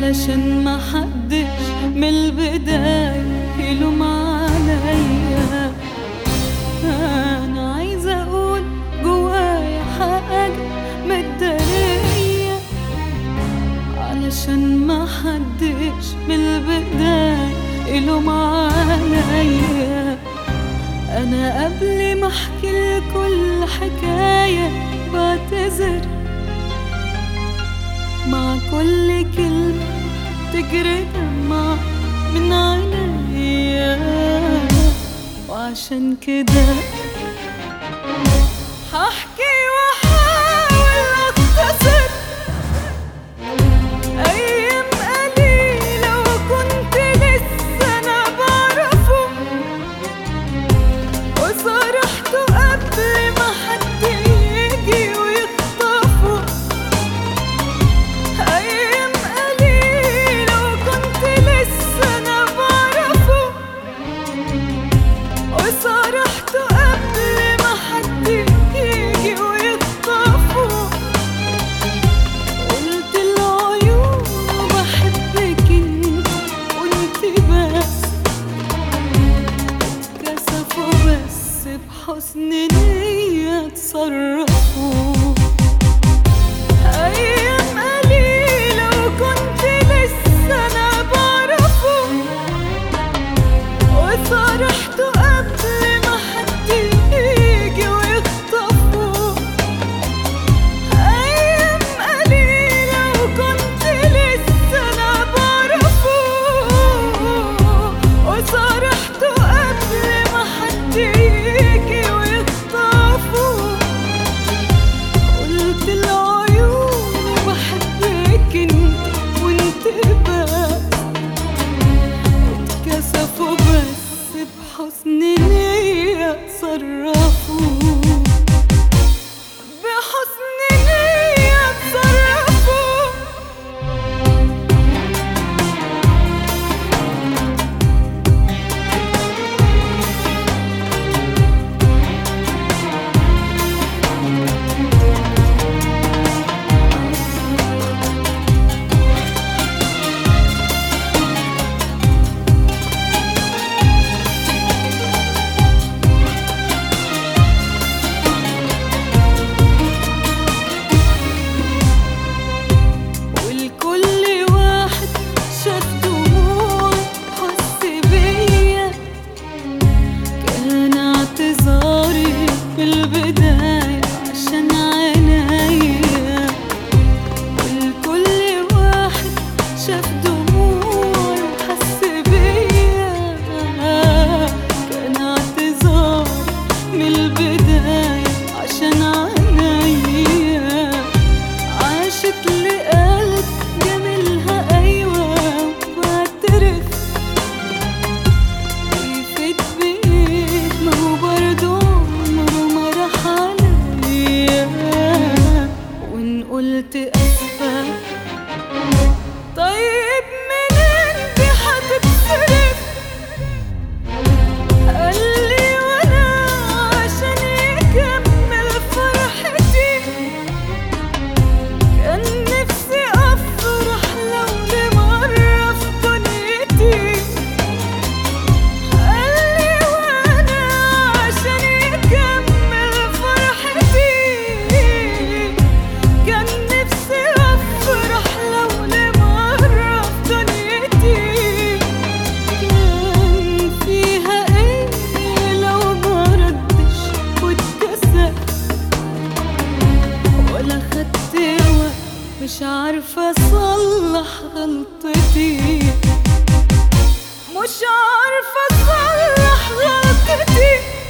علشان ما حدش من البداية يلوم عليا. انا عايزة اقول جوايا حاجة متدارية علشان ما حدش من البداية يلوم عليا. انا قبل ما احكي لكل حكاية بعتذر مع كل كلمة تجري دمع من عينيا، وعشان كده هحكي واحاول اختصر ايام قليلة وكنت لسه انا بعرفه، وصرحته قبل ما حد يجي ويخطفه. ايام قليلة وكنت لسه انا بعرفه، وصرحته قبل ما حد يجي ويخطفه. قلت العيون بحبك انت وانت بس، اتكسفوا بس بحسن نية تصرفوا. أيام قليلة وكنت لسه أنا بعرفه، وصرحته قبل ما حد يجي ويخطفه. أيام قليلة وكنت لسه أنا بعرفه، وصرحته قبل ما حد يجي ويخطفه. قلت العيون بحبك انت وانت بس، اتكسفوا بس بحسن نية تصرفوا، بحسن نية تصرفوا. ولكل واحد شاف دموع حس بيا، كان اعتذاري بالبداية عشان عينيا. ولكل واحد شاف دموع حس بيا، كان اعتذاري من البداية عشان عينيا. عاشت لقلب جميلها أيوة واعترف، ويفيد بإيه ما هو برضه عمره ما راح عليا. وإن قلت أسفة طيب منين دي هتتصرف؟ قالي وأنا عشان يكمل فرحتي كان نفسي أفرح لو لمرة في دنيتي. قالي وأنا عشان يكمل فرحتي كان نفسي أفرح لو لمرة في دنيتي. كان فيها إيه لو مردش واتكسف، ولا خدت وقت مش عارفة أصلح غلطتي، مش عارفة أصلح غلطتي.